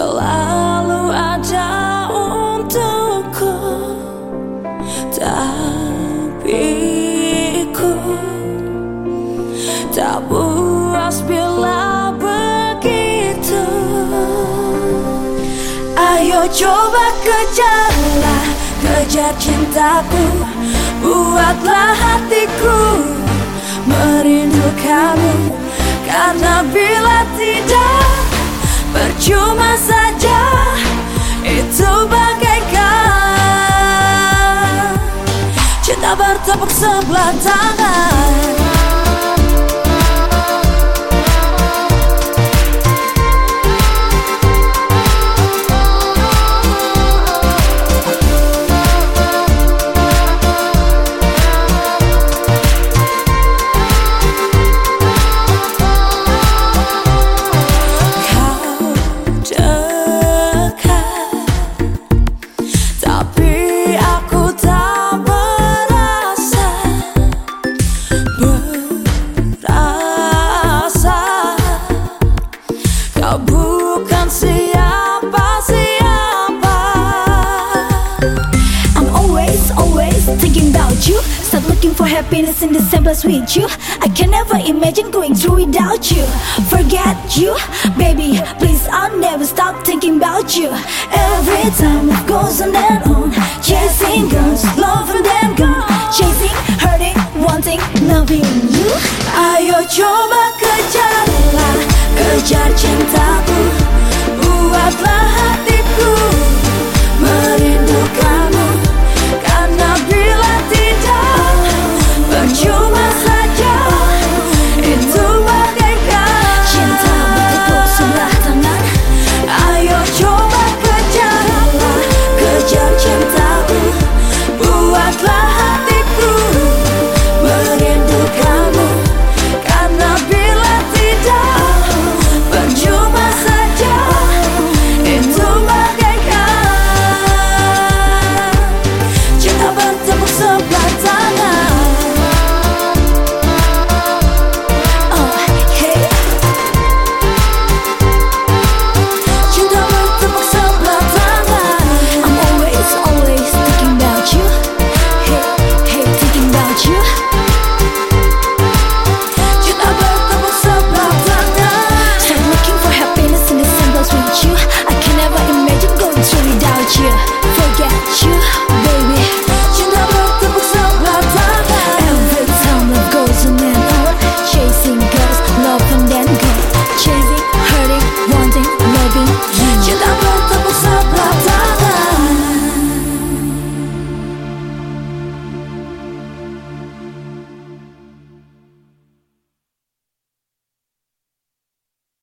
selalu ada untukku, tapi ku tak puas bila begitu. Ayo coba kejarlah, kejar cintaku, buatlah hatiku merindukanmu. Karena bila tidak, percuma saja, itu bagaikan cinta bertepuk sebelah tangan. Bukan siapa-siapa. I'm always thinking about you. Stop looking for happiness in the same place with you. I can never imagine going through without you. Forget you, baby, please, I'll never stop thinking about you. Every time it goes on and on, chasing girls, loving them gone, chasing, hurting, wanting, loving you. Ayo coba kejarlah, kejar cinta